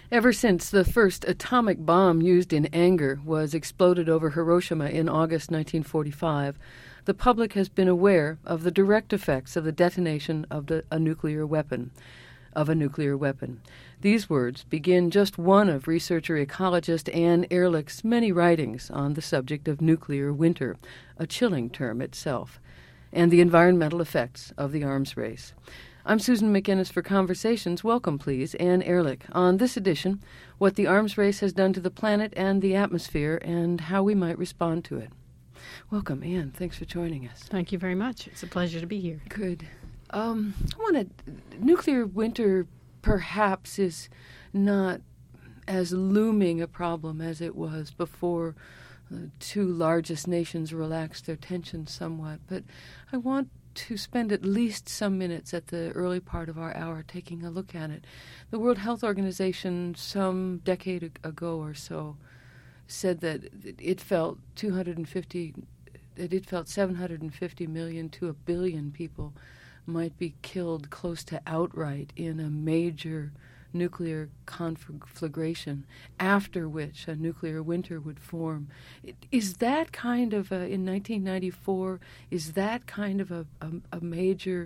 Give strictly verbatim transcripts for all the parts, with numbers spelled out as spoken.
Ever since the first atomic bomb used in anger was exploded over Hiroshima in August nineteen forty-five, the public has been aware of the direct effects of the detonation of the, a nuclear weapon, of a nuclear weapon. These words begin just one of researcher ecologist Anne Ehrlich's many writings on the subject of nuclear winter, a chilling term itself, and the environmental effects of the arms race. I'm Susan McInnes for Conversations. Welcome, please, Anne Ehrlich. On this edition, what the arms race has done to the planet and the atmosphere and how we might respond to it. Welcome, Anne. Thanks for joining us. Thank you very much. It's a pleasure to be here. Good. Um, I want to... Nuclear winter perhaps is not as looming a problem as it was before the two largest nations relaxed their tensions somewhat, but I want to spend at least some minutes at the early part of our hour taking a look at it. The World Health Organization, some decade ago or so, said that it felt two hundred fifty, that it felt seven hundred fifty million to a billion people might be killed close to outright in a major nuclear conflagration, after which a nuclear winter would form. Is that kind of a, in nineteen ninety-four, is that kind of a, a, a major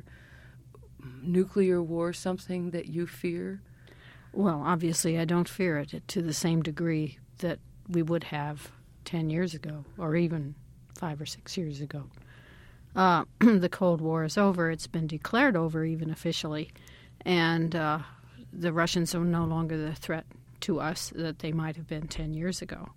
nuclear war something that you fear? Well, obviously I don't fear it to the same degree that we would have ten years ago, or even five or six years ago. Uh, the Cold War is over. It's been declared over, even officially, and uh, the Russians are no longer the threat to us that they might have been ten years ago,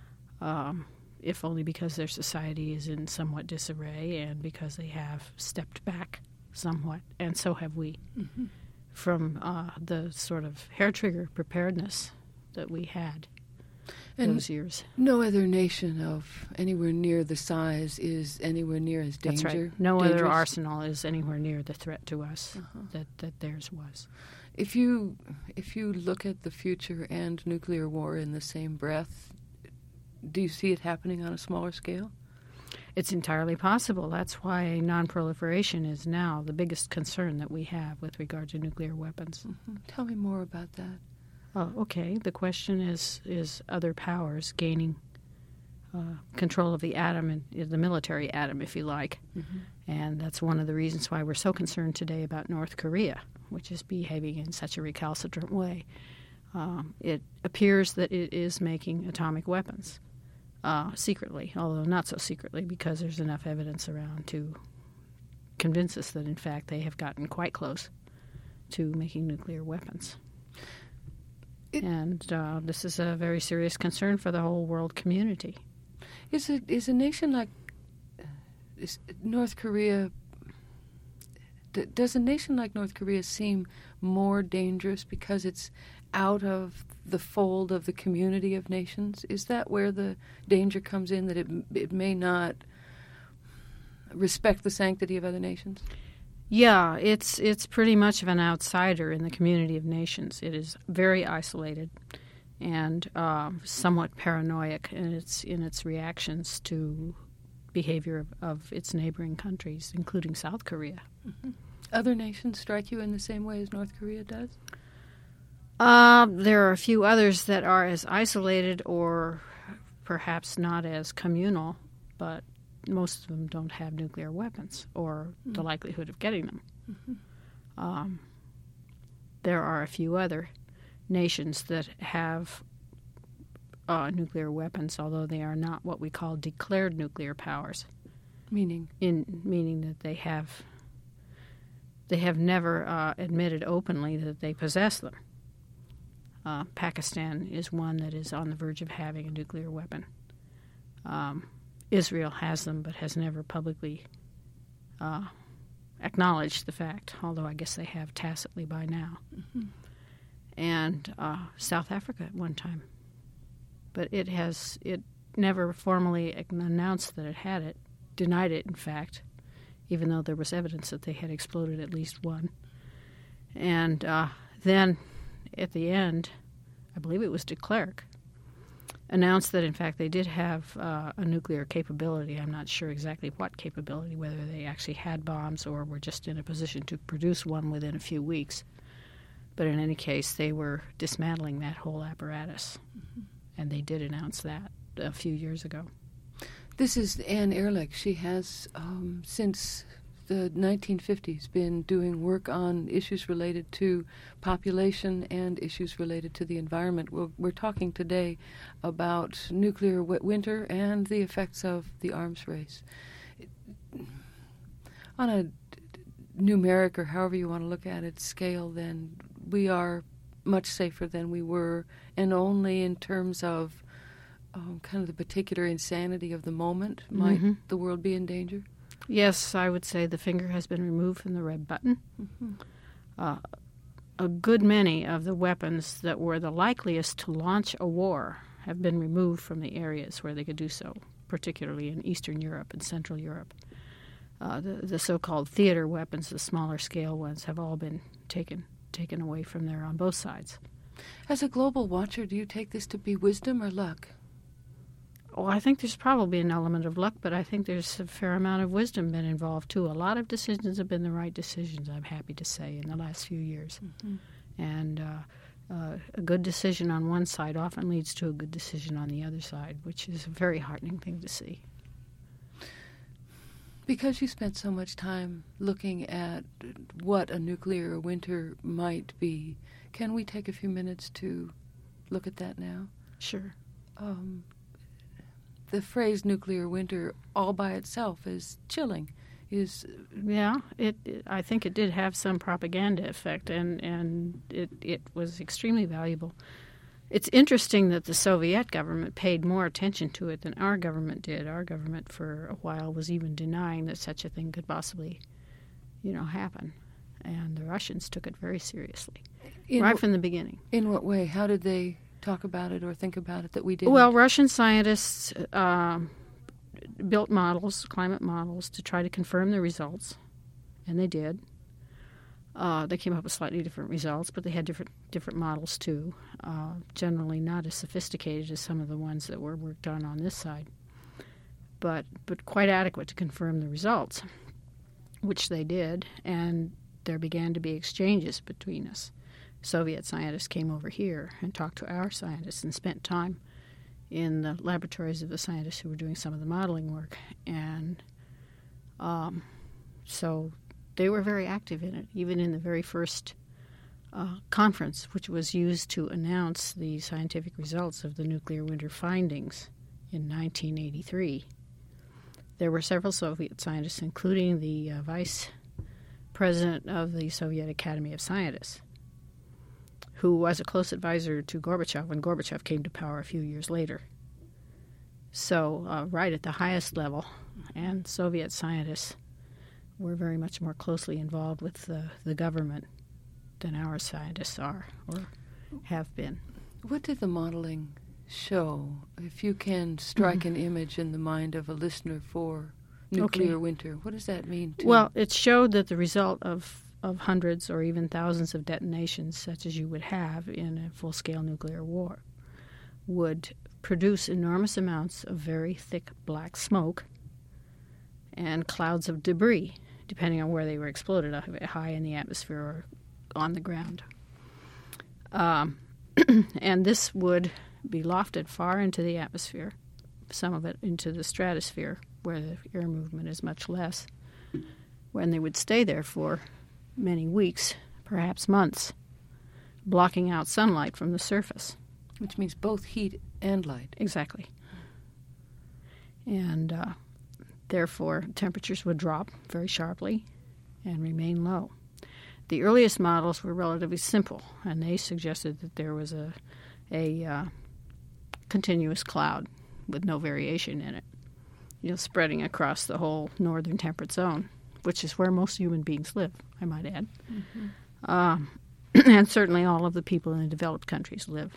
um, if only because their society is in somewhat disarray and because they have stepped back somewhat, and so have we, mm-hmm. from uh, the sort of hair-trigger preparedness that we had and those years. No other nation of anywhere near the size is anywhere near as danger. That's right. No dangerous. other arsenal is anywhere near the threat to us uh-huh. that, that theirs was. If you if you look at the future and nuclear war in the same breath, do you see it happening on a smaller scale? It's entirely possible. That's why non-proliferation is now the biggest concern that we have with regard to nuclear weapons. Mm-hmm. Tell me more about that. Oh, okay. The question is is other powers gaining uh, control of the atom, and the military atom, if you like. Mm-hmm. And that's one of the reasons why we're so concerned today about North Korea, which is behaving in such a recalcitrant way. Um, it appears that it is making atomic weapons uh, secretly, although not so secretly because there's enough evidence around to convince us that, in fact, they have gotten quite close to making nuclear weapons. It, and uh, this is a very serious concern for the whole world community. Is a, is a nation like is North Korea... Does a nation like North Korea seem more dangerous because it's out of the fold of the community of nations? Is that where the danger comes in, that it it may not respect the sanctity of other nations? Yeah, it's it's pretty much of an outsider in the community of nations. It is very isolated and uh, somewhat paranoid in its in its reactions to behavior of, of its neighboring countries, including South Korea. Mm-hmm. Other nations strike you in the same way as North Korea does? Uh, there are a few others that are as isolated or perhaps not as communal, but most of them don't have nuclear weapons or mm-hmm. the likelihood of getting them. Mm-hmm. Um, there are a few other nations that have uh, nuclear weapons, although they are not what we call declared nuclear powers. Meaning? In meaning that they have they have never uh, admitted openly that they possess them. Uh, Pakistan is one that is on the verge of having a nuclear weapon. Um, Israel has them, but has never publicly uh, acknowledged the fact, although I guess they have tacitly by now. Mm-hmm. And uh, South Africa at one time. But it has it never formally announced that it had it, denied it, in fact, even though there was evidence that they had exploded at least one. And uh, then, at the end, I believe it was de Klerk, announced that, in fact, they did have uh, a nuclear capability. I'm not sure exactly what capability, whether they actually had bombs or were just in a position to produce one within a few weeks. But in any case, they were dismantling that whole apparatus, mm-hmm. and they did announce that a few years ago. This is Anne Ehrlich. She has, um, since the nineteen fifties, been doing work on issues related to population and issues related to the environment. We're, we're talking today about nuclear winter and the effects of the arms race. On a numeric, or however you want to look at it, scale, then we are much safer than we were, and only in terms of um, kind of the particular insanity of the moment might mm-hmm. the world be in danger. Yes, I would say the finger has been removed from the red button. Mm-hmm. Uh, a good many of the weapons that were the likeliest to launch a war have been removed from the areas where they could do so, particularly in Eastern Europe and Central Europe. Uh, the, the so-called theater weapons, the smaller scale ones, have all been taken taken away from there on both sides. As a global watcher, do you take this to be wisdom or luck? Well, I think there's probably an element of luck, but I think there's a fair amount of wisdom been involved, too. A lot of decisions have been the right decisions, I'm happy to say, in the last few years. Mm-hmm. And uh, uh, a good decision on one side often leads to a good decision on the other side, which is a very heartening thing to see. Because you spent so much time looking at what a nuclear winter might be, can we take a few minutes to look at that now? Sure. Um, the phrase nuclear winter all by itself is chilling. Is yeah, it, it. I think it did have some propaganda effect, and, and it, it was extremely valuable. It's interesting that the Soviet government paid more attention to it than our government did. Our government, for a while, was even denying that such a thing could possibly, you know, happen. And the Russians took it very seriously, in right w- from the beginning. In what way? How did they talk about it or think about it that we didn't? Well, Russian scientists uh, built models, climate models, to try to confirm the results, and they did. Uh, they came up with slightly different results, but they had different different models too, uh, generally not as sophisticated as some of the ones that were worked on on this side, but but quite adequate to confirm the results, which they did, and there began to be exchanges between us. Soviet scientists came over here and talked to our scientists and spent time in the laboratories of the scientists who were doing some of the modeling work, and um, so they were very active in it, even in the very first uh, conference, which was used to announce the scientific results of the nuclear winter findings in nineteen eighty-three. There were several Soviet scientists, including the uh, vice president of the Soviet Academy of Scientists, who was a close advisor to Gorbachev when Gorbachev came to power a few years later. So uh, right at the highest level, and Soviet scientists were very much more closely involved with the, the government than our scientists are or have been. What did the modeling show? If you can strike mm-hmm. an image in the mind of a listener for nuclear okay. winter, what does that mean to Well, it showed that the result of, of hundreds or even thousands of detonations, such as you would have in a full-scale nuclear war, would produce enormous amounts of very thick black smoke and clouds of debris, depending on where they were exploded, high in the atmosphere or on the ground. Um, and this would be lofted far into the atmosphere, some of it into the stratosphere, where the air movement is much less, when they would stay there for many weeks, perhaps months, blocking out sunlight from the surface. Which means both heat and light. Exactly. And uh, therefore, temperatures would drop very sharply and remain low. The earliest models were relatively simple, and they suggested that there was a, a uh, continuous cloud with no variation in it, you know, spreading across the whole northern temperate zone, which is where most human beings live, I might add. Mm-hmm. Um, and certainly all of the people in the developed countries live.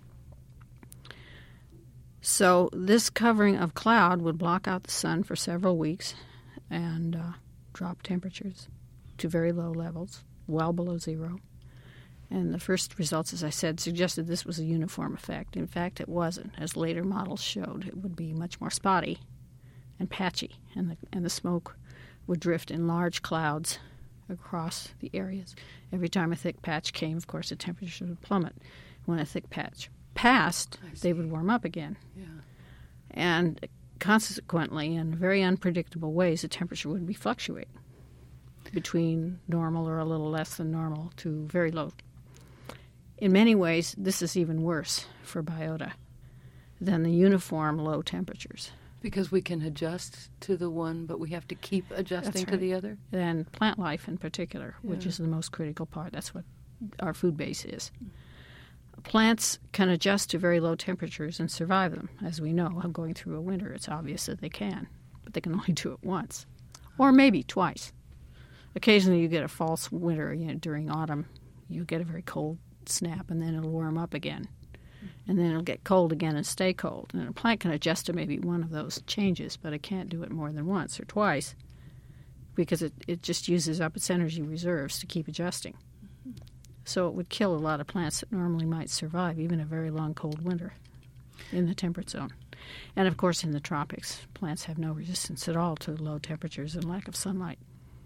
So this covering of cloud would block out the sun for several weeks and uh, drop temperatures to very low levels, well below zero. And the first results, as I said, suggested this was a uniform effect. In fact, it wasn't. As later models showed, it would be much more spotty and patchy, and the, and the smoke would drift in large clouds across the areas. Every time a thick patch came, of course, the temperature would plummet. When a thick patch passed, they would warm up again. Yeah. And consequently, in very unpredictable ways, the temperature would be fluctuating between normal or a little less than normal to very low. In many ways, this is even worse for biota than the uniform low temperatures. Because we can adjust to the one, but we have to keep adjusting right. to the other? And plant life in particular, yeah. which is the most critical part. That's what our food base is. Plants can adjust to very low temperatures and survive them. As we know, going through a winter, it's obvious that they can. But they can only do it once. Or maybe twice. Occasionally you get a false winter. You know, during autumn, you get a very cold snap, and then it'll warm up again. And then it'll get cold again and stay cold. And a plant can adjust to maybe one of those changes, but it can't do it more than once or twice because it, it just uses up its energy reserves to keep adjusting. So it would kill a lot of plants that normally might survive even a very long cold winter in the temperate zone. And, of course, in the tropics, plants have no resistance at all to low temperatures and lack of sunlight.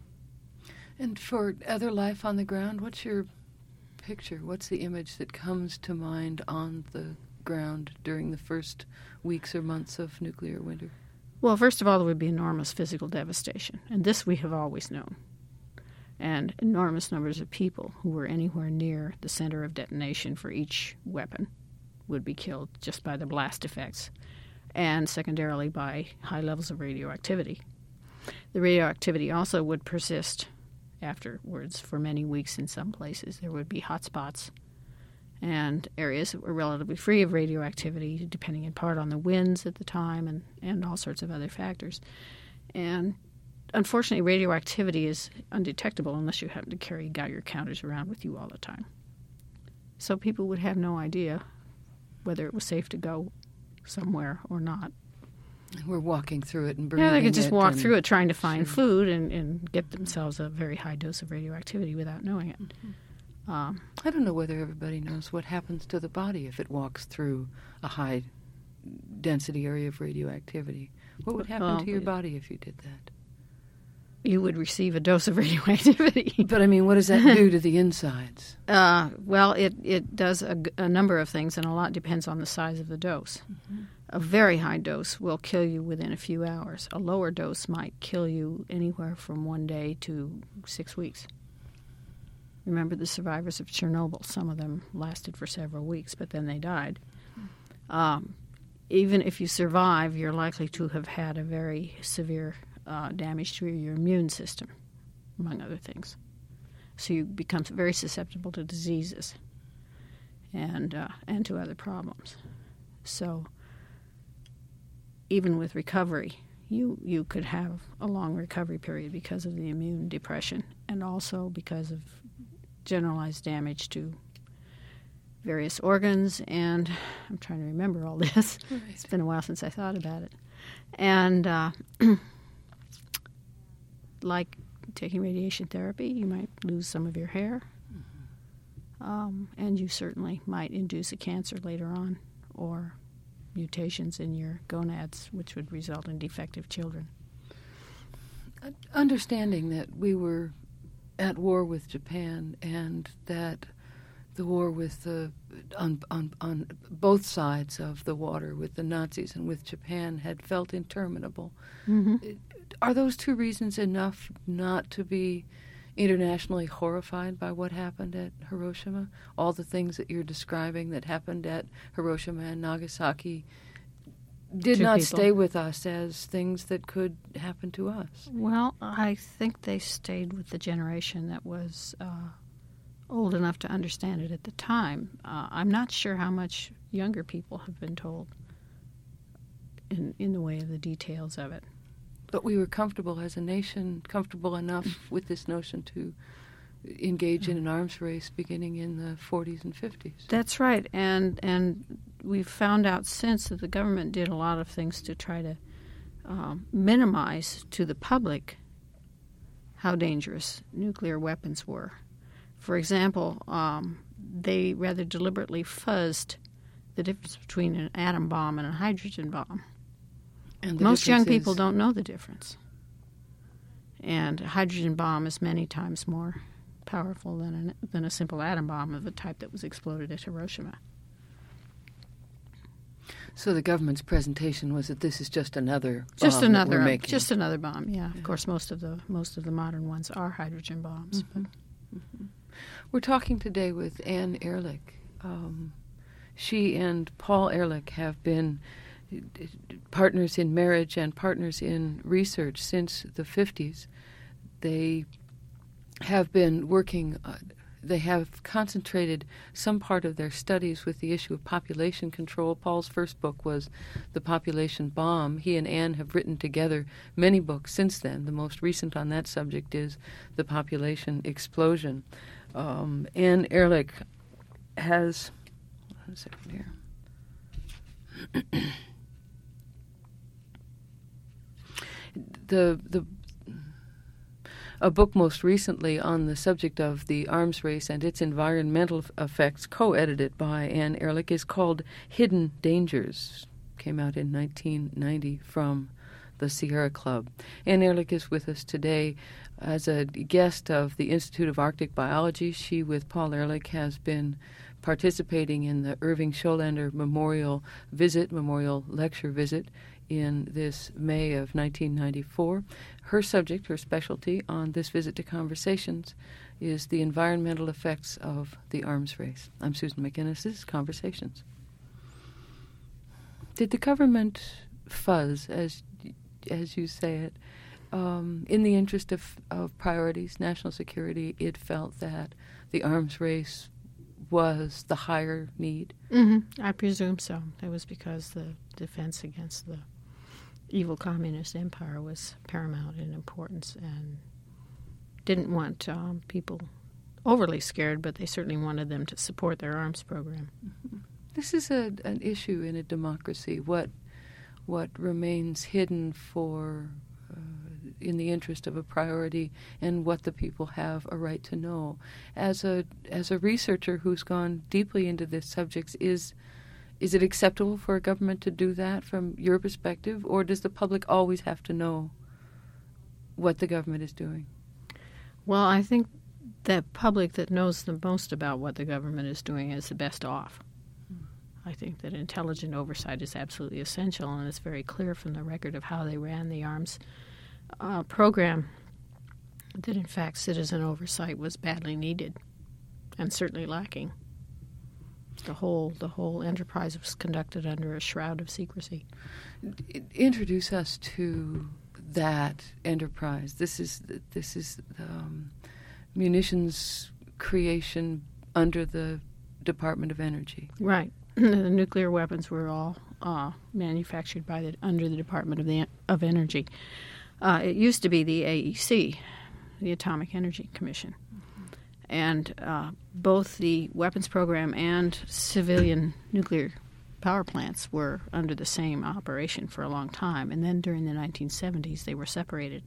And for other life on the ground, what's your picture? What's the image that comes to mind on the ground during the first weeks or months of nuclear winter? Well, first of all, there would be enormous physical devastation, and this we have always known. And enormous numbers of people who were anywhere near the center of detonation for each weapon would be killed just by the blast effects, and secondarily by high levels of radioactivity. The radioactivity also would persist afterwards for many weeks in some places. There would be hot spots and areas that were relatively free of radioactivity, depending in part on the winds at the time and, and all sorts of other factors. And unfortunately, radioactivity is undetectable unless you happen to carry Geiger counters around with you all the time. So people would have no idea whether it was safe to go somewhere or not. We're walking through it and breathing it. Yeah, they could just walk and, through it trying to find sure. food and, and get themselves a very high dose of radioactivity without knowing it. Mm-hmm. Um, I don't know whether everybody knows what happens to the body if it walks through a high density area of radioactivity. What would happen well, to your body if you did that? You would receive a dose of radioactivity. But, I mean, what does that do to the insides? Uh, well, it, it does a, a number of things, and a lot depends on the size of the dose. Mm-hmm. A very high dose will kill you within a few hours. A lower dose might kill you anywhere from one day to six weeks. Remember the survivors of Chernobyl. Some of them lasted for several weeks, but then they died. Um, even if you survive, you're likely to have had a very severe uh, damage to your immune system, among other things. So you become very susceptible to diseases and uh, and to other problems. So even with recovery, you, you could have a long recovery period because of the immune depression and also because of generalized damage to various organs. And I'm trying to remember all this. Right. It's been a while since I thought about it. And uh, like taking radiation therapy, you might lose some of your hair. Mm-hmm. Um, and you certainly might induce a cancer later on or mutations in your gonads, which would result in defective children. Understanding that we were at war with Japan and that the war with the on, on on both sides of the water with the Nazis and with Japan had felt interminable. Mm-hmm. Are those two reasons enough not to be internationally horrified by what happened at Hiroshima? All the things that you're describing that happened at Hiroshima and Nagasaki did Two not people. stay with us as things that could happen to us. Well, I think they stayed with the generation that was uh, old enough to understand it at the time. Uh, I'm not sure how much younger people have been told in, in the way of the details of it. But we were comfortable as a nation, comfortable enough with this notion to engage in an arms race beginning in the forties and fifties. That's right, and and we've found out since that the government did a lot of things to try to um, minimize to the public how dangerous nuclear weapons were. For example, um, they rather deliberately fuzzed the difference between an atom bomb and a hydrogen bomb. And most young is... people don't know the difference. And a hydrogen bomb is many times more powerful than, an, than a simple atom bomb of the type that was exploded at Hiroshima. So the government's presentation was that this is just another bomb just another, that we're making. Just another bomb, yeah. yeah. Of course, most of the most of the modern ones are hydrogen bombs. Mm-hmm. Mm-hmm. We're talking today with Anne Ehrlich. Um, she and Paul Ehrlich have been partners in marriage and partners in research since the fifties. They have been working, uh, they have concentrated some part of their studies with the issue of population control. Paul's first book was The Population Bomb. He and Anne have written together many books since then. The most recent on that subject is The Population Explosion. Um, Anne Ehrlich has, one second here. the the a book most recently on the subject of the arms race and its environmental effects, co-edited by Anne Ehrlich, is called Hidden Dangers. Came out in nineteen ninety from the Sierra Club. Anne Ehrlich is with us today as a guest of the Institute of Arctic Biology. She, with Paul Ehrlich, has been participating in the Irving Scholander Memorial Visit, Memorial Lecture Visit, in this May of nineteen ninety-four. Her subject, her specialty on this visit to Conversations is the environmental effects of the arms race. I'm Susan McInnes. This is Conversations. Did the government fuzz, as as you say it, um, in the interest of, of priorities, national security? It felt that the arms race was the higher need? Mm-hmm. I presume so. It was because the defense against the evil communist empire was paramount in importance, and didn't want um, people overly scared, but they certainly wanted them to support their arms program. Mm-hmm. This is a, an issue in a democracy. What what remains hidden for uh, in the interest of a priority, and what the people have a right to know. As a as a researcher who's gone deeply into this subject, is is it acceptable for a government to do that from your perspective, or does the public always have to know what the government is doing? Well, I think the public that knows the most about what the government is doing is the best off. I think that intelligent oversight is absolutely essential, and it's very clear from the record of how they ran the arms uh, program that, in fact, citizen oversight was badly needed and certainly lacking. The whole the whole enterprise was conducted under a shroud of secrecy. Introduce us to that enterprise. This is this is um, munitions creation under the Department of Energy. Right. The nuclear weapons were all uh, manufactured by the under the Department of the of Energy. Uh, it used to be the A E C, the Atomic Energy Commission, mm-hmm. and uh, both the weapons program and civilian nuclear power plants were under the same operation for a long time. And then during the nineteen seventies, they were separated.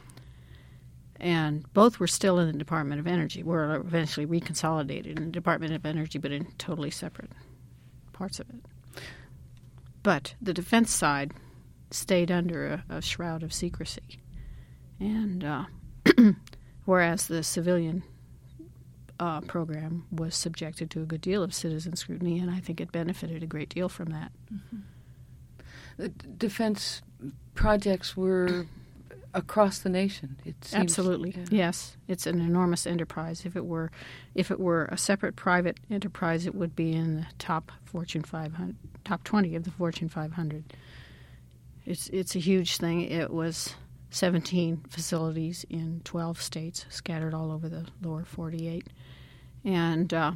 And both were still in the Department of Energy, were eventually reconsolidated in the Department of Energy, but in totally separate parts of it. But the defense side stayed under a, a shroud of secrecy. And uh, whereas the civilian uh, program was subjected to a good deal of citizen scrutiny, and I think it benefited a great deal from that. Mm-hmm. The d- defense projects were across the nation. It seems, absolutely, yeah. Yes. It's an enormous enterprise. If it were, if it were a separate private enterprise, it would be in the top Fortune five hundred, top twenty of the Fortune five hundred. It's it's a huge thing. It was seventeen facilities in twelve states, scattered all over the lower forty-eight, and uh,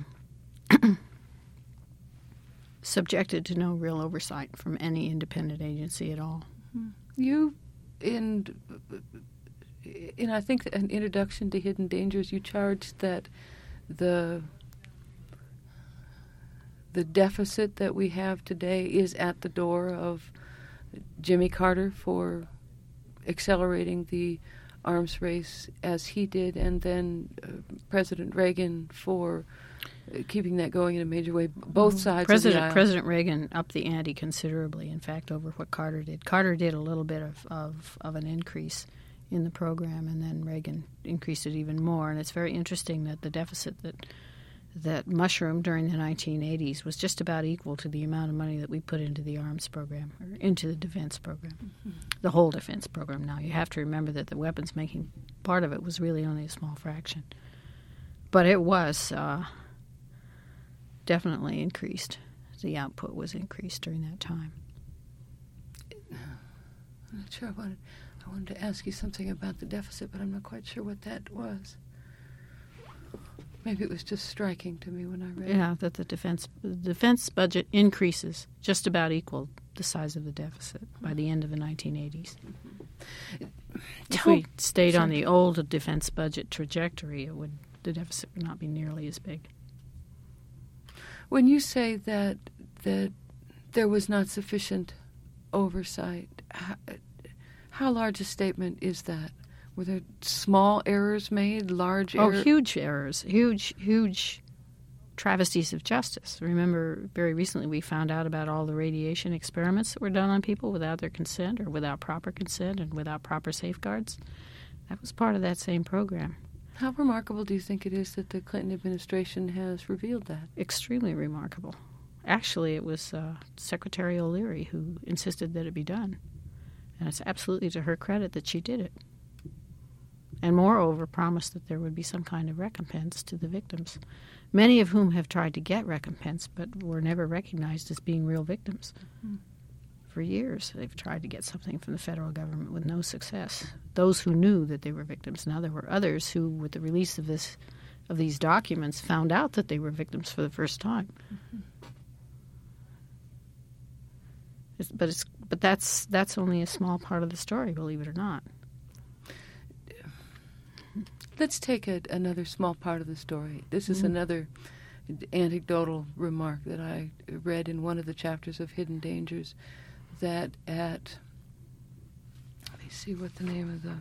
subjected to no real oversight from any independent agency at all. You. In, in I think an introduction to Hidden Dangers, you charged that the the deficit that we have today is at the door of Jimmy Carter for accelerating the arms race as he did, and then uh, President Reagan for keeping that going in a major way. Both sides President, of the aisle. President Reagan upped the ante considerably, in fact, over what Carter did. Carter did a little bit of, of, of an increase in the program, and then Reagan increased it even more. And it's very interesting that the deficit that that mushroomed during the nineteen eighties was just about equal to the amount of money that we put into the arms program, or into the defense program, mm-hmm. the whole defense program. Now, you have to remember that the weapons-making part of it was really only a small fraction. But it was uh, definitely increased. The output was increased during that time. I'm not sure. I wanted, I wanted to ask you something about the deficit, but I'm not quite sure what that was. Maybe it was just striking to me when I read yeah, it. that the defense the defense budget increases just about equal the size of the deficit by the end of the nineteen eighties. Mm-hmm. If we stayed Sorry. on the old defense budget trajectory, it would the deficit would not be nearly as big. When you say that that there was not sufficient oversight, how, how large a statement is that? Were there small errors made, large oh, errors? Oh, huge errors, huge, huge travesties of justice. Remember, very recently we found out about all the radiation experiments that were done on people without their consent or without proper consent and without proper safeguards. That was part of that same program. How remarkable do you think it is that the Clinton administration has revealed that? Extremely remarkable. Actually, it was uh, Secretary O'Leary who insisted that it be done. And it's absolutely to her credit that she did it. And moreover, promised that there would be some kind of recompense to the victims, many of whom have tried to get recompense but were never recognized as being real victims. Mm-hmm. For years, they've tried to get something from the federal government with no success. Those who knew that they were victims. Now, there were others who, with the release of this, of these documents, found out that they were victims for the first time. Mm-hmm. It's, but it's but that's that's only a small part of the story, believe it or not. Let's take a, another small part of the story. This is mm-hmm. another anecdotal remark that I read in one of the chapters of Hidden Dangers, that at, let me see what the name of the,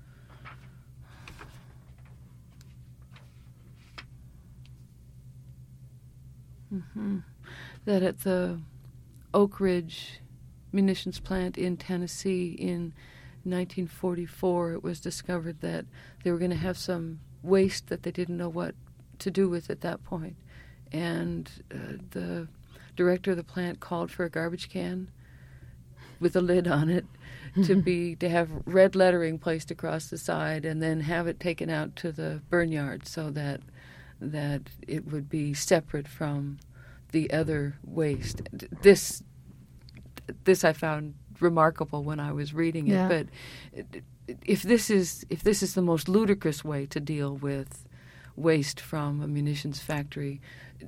mm-hmm, that at the Oak Ridge munitions plant in Tennessee in nineteen forty-four, it was discovered that they were going to have some waste that they didn't know what to do with at that point. And uh, the director of the plant called for a garbage can with a lid on it to be to have red lettering placed across the side, and then have it taken out to the burn yard so that that it would be separate from the other waste. This this I found remarkable when I was reading it. Yeah. But if this is if this is the most ludicrous way to deal with waste from a munitions factory,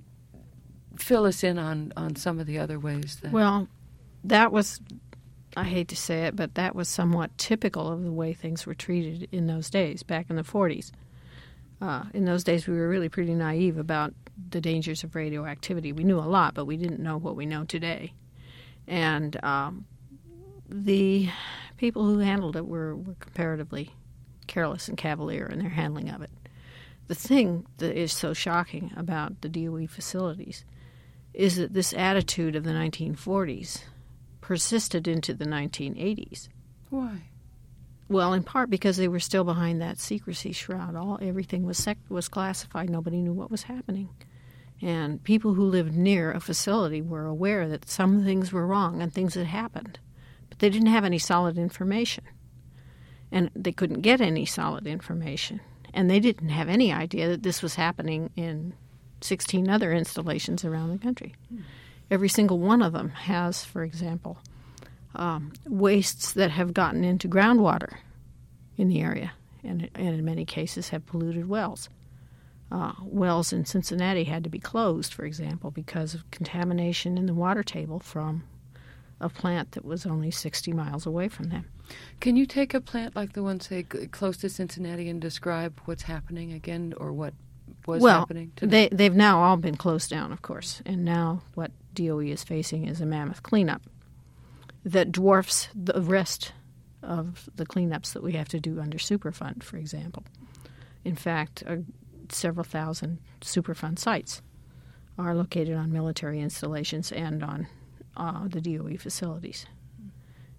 fill us in on, on some of the other ways. That well, that was, I hate to say it, but that was somewhat typical of the way things were treated in those days, back in the forties. Uh, in those days, we were really pretty naive about the dangers of radioactivity. We knew a lot, but we didn't know what we know today. And um, the people who handled it were, were comparatively careless and cavalier in their handling of it. The thing that is so shocking about the D O E facilities is that this attitude of the nineteen forties persisted into the nineteen eighties. Why? Well, in part because they were still behind that secrecy shroud. All everything was sec- was classified. Nobody knew what was happening. And people who lived near a facility were aware that some things were wrong and things had happened. But they didn't have any solid information. And they couldn't get any solid information. And they didn't have any idea that this was happening in sixteen other installations around the country. Mm. Every single one of them has, for example, um, wastes that have gotten into groundwater in the area, and, and in many cases have polluted wells. Uh, wells in Cincinnati had to be closed, for example, because of contamination in the water table from a plant that was only sixty miles away from them. Can you take a plant like the one, say, close to Cincinnati and describe what's happening again, or what was well, happening to they, they've now all been closed down, of course, and now what D O E is facing is a mammoth cleanup that dwarfs the rest of the cleanups that we have to do under Superfund, for example. In fact, uh, several thousand Superfund sites are located on military installations and on uh, the D O E facilities.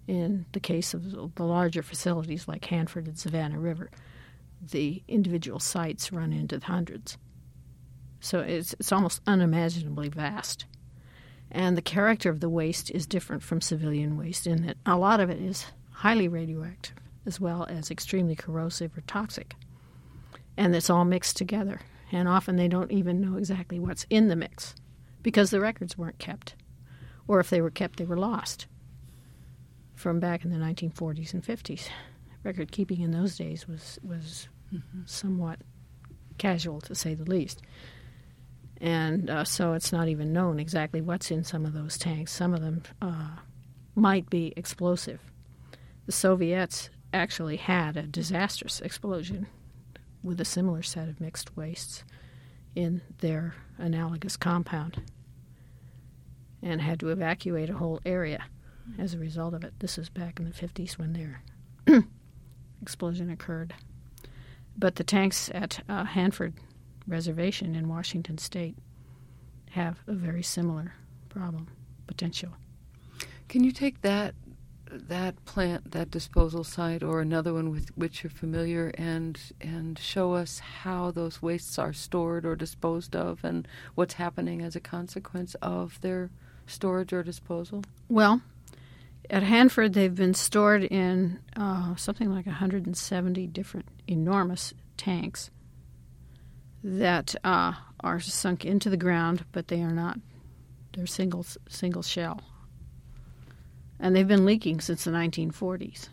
In the case of the larger facilities like Hanford and Savannah River, the individual sites run into the hundreds. So it's it's almost unimaginably vast. And the character of the waste is different from civilian waste in that a lot of it is highly radioactive as well as extremely corrosive or toxic. And it's all mixed together. And often they don't even know exactly what's in the mix because the records weren't kept. Or if they were kept, they were lost from back in the nineteen forties and fifties. Record keeping in those days was, was mm-hmm. somewhat casual, to say the least. And uh, so it's not even known exactly what's in some of those tanks. Some of them uh, might be explosive. The Soviets actually had a disastrous explosion with a similar set of mixed wastes in their analogous compound and had to evacuate a whole area as a result of it. This was back in the fifties when their explosion occurred. But the tanks at uh, Hanford Reservation in Washington State have a very similar problem potential. Can you take that that plant, that disposal site, or another one with which you're familiar, and and show us how those wastes are stored or disposed of, and what's happening as a consequence of their storage or disposal? Well, at Hanford, they've been stored in uh, something like one hundred seventy different enormous tanks that uh, are sunk into the ground, but they are not. They're single single shell. And they've been leaking since the nineteen forties.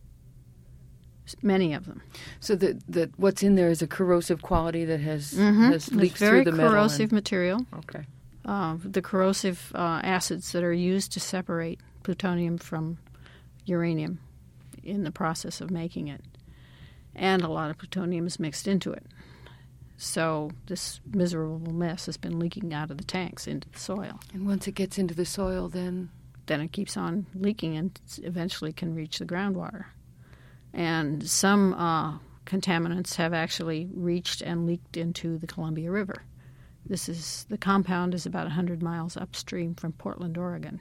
Many of them. So that that what's in there is a corrosive quality that has mm-hmm. has leaked through the metal. Very corrosive material. Okay. Uh, the corrosive uh, acids that are used to separate plutonium from uranium in the process of making it. And a lot of plutonium is mixed into it. So this miserable mess has been leaking out of the tanks into the soil. And once it gets into the soil, then... Then it keeps on leaking and eventually can reach the groundwater. And some uh, contaminants have actually reached and leaked into the Columbia River. This is the compound is about one hundred miles upstream from Portland, Oregon.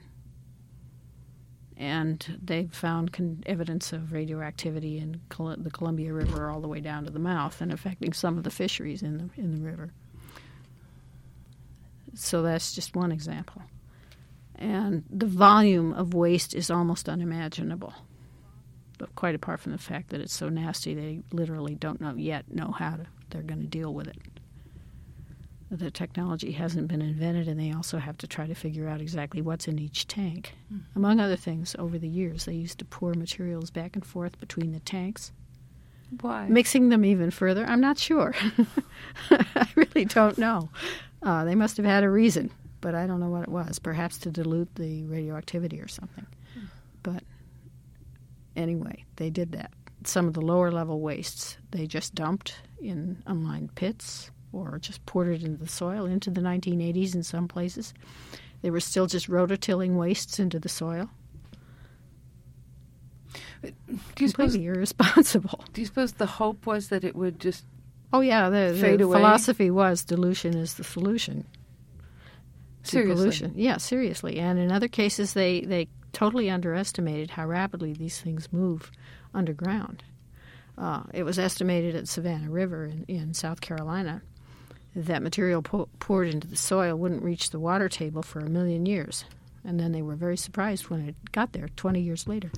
And they've found con- evidence of radioactivity in Col- the Columbia River all the way down to the mouth and affecting some of the fisheries in the in the river. So that's just one example. And the volume of waste is almost unimaginable, but quite apart from the fact that it's so nasty, they literally don't know yet know how to, they're going to deal with it. The technology hasn't been invented, and they also have to try to figure out exactly what's in each tank. Mm. Among other things, over the years, they used to pour materials back and forth between the tanks. Why? Mixing them even further, I'm not sure. I really don't know. Uh, they must have had a reason, but I don't know what it was. Perhaps to dilute the radioactivity or something. Mm. But anyway, they did that. Some of the lower-level wastes, they just dumped in unlined pits, or just poured it into the soil. Into the nineteen eighties in some places, they were still just rototilling wastes into the soil. Do you Completely suppose, irresponsible. Do you suppose the hope was that it would just Oh, yeah, the, fade the away? philosophy was dilution is the solution to Seriously? pollution. Yeah, seriously. And in other cases, they, they totally underestimated how rapidly these things move underground. Uh, it was estimated at Savannah River in, in South Carolina that material po- poured into the soil wouldn't reach the water table for a million years. And then they were very surprised when it got there twenty years later.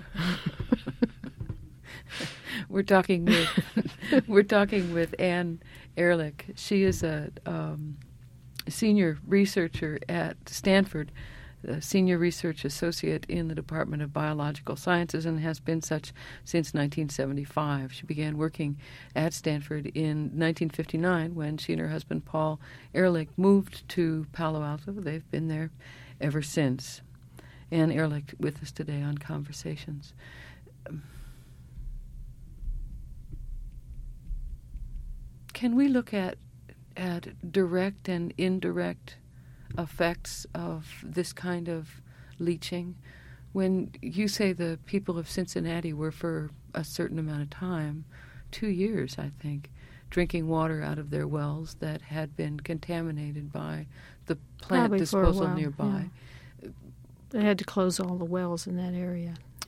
We're talking with we're talking with Anne Ehrlich. She is a um, senior researcher at Stanford, a senior research associate in the Department of Biological Sciences, and has been such since nineteen seventy-five. She began working at Stanford in nineteen fifty-nine when she and her husband Paul Ehrlich moved to Palo Alto. They've been there ever since. Anne Ehrlich with us today on Conversations. Can we look at at direct and indirect effects of this kind of leaching? When you say the people of Cincinnati were for a certain amount of time, two years, I think, drinking water out of their wells that had been contaminated by the plant Probably disposal for a while, nearby. yeah. They had to close all the wells in that area.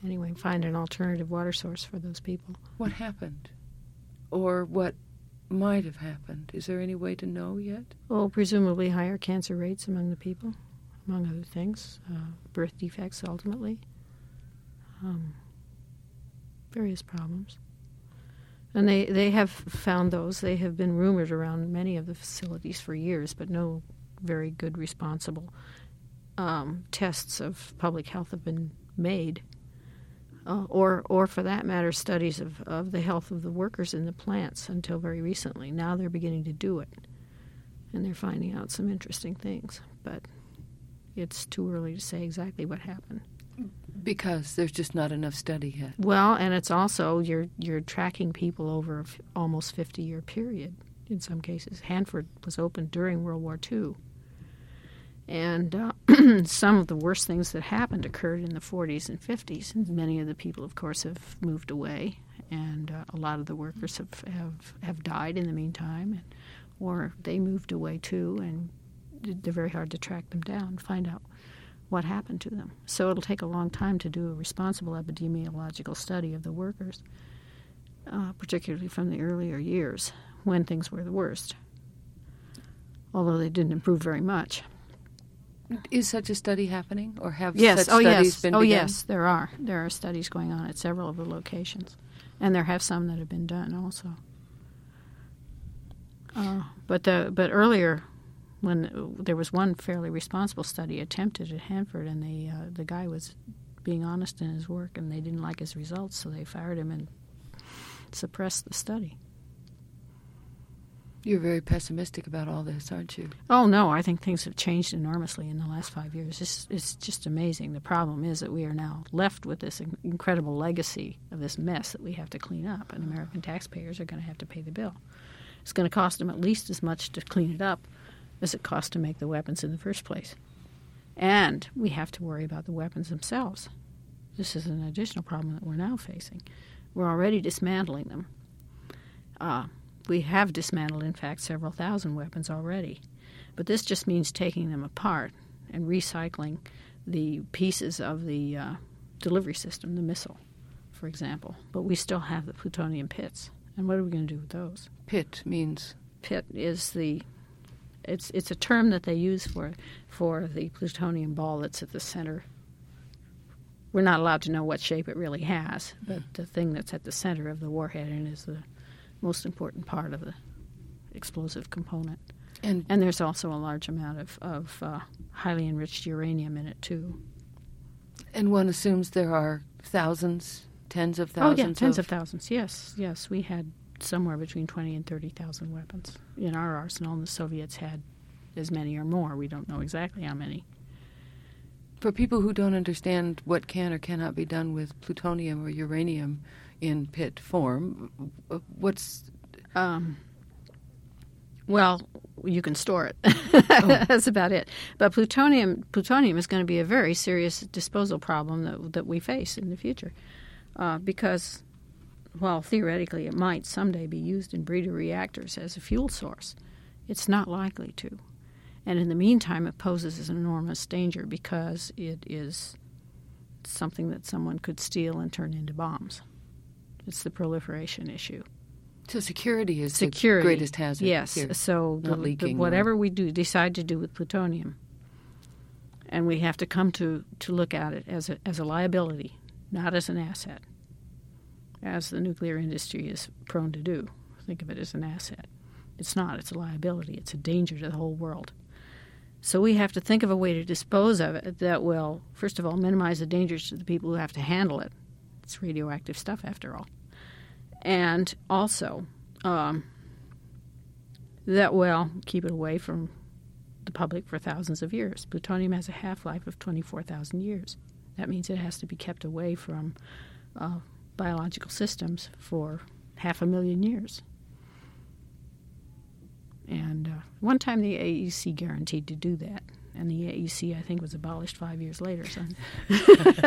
anyway, find an alternative water source for those people. What happened? Or what might have happened? Is there any way to know yet? Well, presumably higher cancer rates among the people, among other things, uh, birth defects ultimately, um, various problems. And they, they have found those. They have been rumored around many of the facilities for years, but no very good responsible um, tests of public health have been made. Uh, or, or for that matter, studies of, of the health of the workers in the plants until very recently. Now they're beginning to do it, and they're finding out some interesting things. But it's too early to say exactly what happened. Because there's just not enough study yet. Well, and it's also, you're you're tracking people over an f- almost fifty-year period in some cases. Hanford was opened during World War Two. And uh, some of the worst things that happened occurred in the forties and fifties. And many of the people, of course, have moved away, and uh, a lot of the workers have, have, have died in the meantime, and, or they moved away too, and they're very hard to track them down, find out what happened to them. So it'll take a long time to do a responsible epidemiological study of the workers, uh, particularly from the earlier years when things were the worst, although they didn't improve very much. Is such a study happening, or have yes. such oh, studies yes. been oh, begun? yes, there are. There are studies going on at several of the locations, and there have some that have been done also. Uh, but the but earlier, when there was one fairly responsible study attempted at Hanford, and the uh, the guy was being honest in his work, and they didn't like his results, so they fired him and suppressed the study. You're very pessimistic about all this, aren't you? Oh, no, I think things have changed enormously in the last five years. It's, it's just amazing. The problem is that we are now left with this in- incredible legacy of this mess that we have to clean up, and American taxpayers are going to have to pay the bill. It's going to cost them at least as much to clean it up as it cost to make the weapons in the first place. And we have to worry about the weapons themselves. This is an additional problem that we're now facing. We're already dismantling them. Uh, we have dismantled, in fact, several thousand weapons already. But this just means taking them apart and recycling the pieces of the uh, delivery system, the missile, for example. But we still have the plutonium pits. And what are we going to do with those? Pit means? Pit is the... It's it's a term that they use for for the plutonium ball that's at the center. We're not allowed to know what shape it really has, but the thing that's at the center of the warhead and is the most important part of the explosive component. And, and there's also a large amount of, of uh, highly enriched uranium in it, too. And one assumes there are thousands, tens of thousands? Oh, yeah, tens of, of thousands, yes. Yes, we had somewhere between twenty and thirty thousand weapons in our arsenal, and the Soviets had as many or more. We don't know exactly how many. For people who don't understand what can or cannot be done with plutonium or uranium in pit form, what's... Um, well, you can store it. Oh. That's about it. But plutonium plutonium is going to be a very serious disposal problem that, that we face in the future uh, because... Well, theoretically, it might someday be used in breeder reactors as a fuel source. It's not likely to. And in the meantime, it poses an enormous danger because it is something that someone could steal and turn into bombs. It's the proliferation issue. So security is security, the greatest hazard. Yes. Here. So not the, leaking the, whatever or... we do decide to do with plutonium, and we have to come to, to look at it as a, as a liability, not as an asset, as the nuclear industry is prone to do. Think of it as an asset. It's not. It's a liability. It's a danger to the whole world. So we have to think of a way to dispose of it that will, first of all, minimize the dangers to the people who have to handle it. It's radioactive stuff, after all. And also um, that will keep it away from the public for thousands of years. Plutonium has a half-life of twenty-four thousand years. That means it has to be kept away from uh, biological systems for half a million years. And uh, one time the A E C guaranteed to do that, and the A E C, I think, was abolished five years later. So.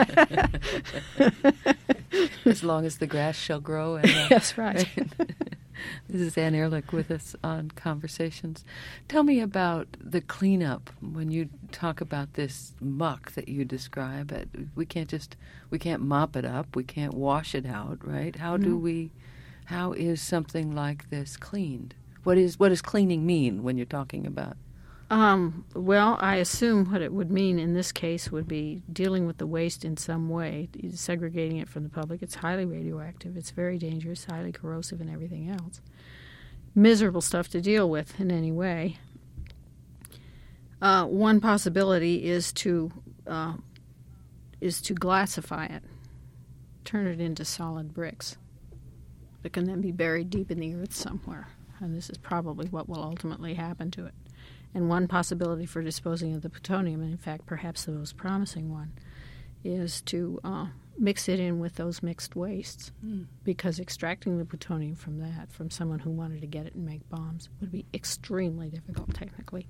As long as the grass shall grow. And, uh, That's right. This is Ann Ehrlich with us on Conversations. Tell me about the cleanup when you talk about this muck that you describe. We can't just, we can't mop it up. We can't wash it out, right? How mm-hmm. do we, how is something like this cleaned? What is, what does cleaning mean when you're talking about? Um, well, I assume what it would mean in this case would be dealing with the waste in some way, segregating it from the public. It's highly radioactive. It's very dangerous, highly corrosive, and everything else. Miserable stuff to deal with in any way. Uh, one possibility is to uh, is to glassify it, turn it into solid bricks that can then be buried deep in the earth somewhere. And this is probably what will ultimately happen to it. And one possibility for disposing of the plutonium, and in fact perhaps the most promising one, is to uh, mix it in with those mixed wastes. Mm. Because extracting the plutonium from that, from someone who wanted to get it and make bombs, would be extremely difficult technically.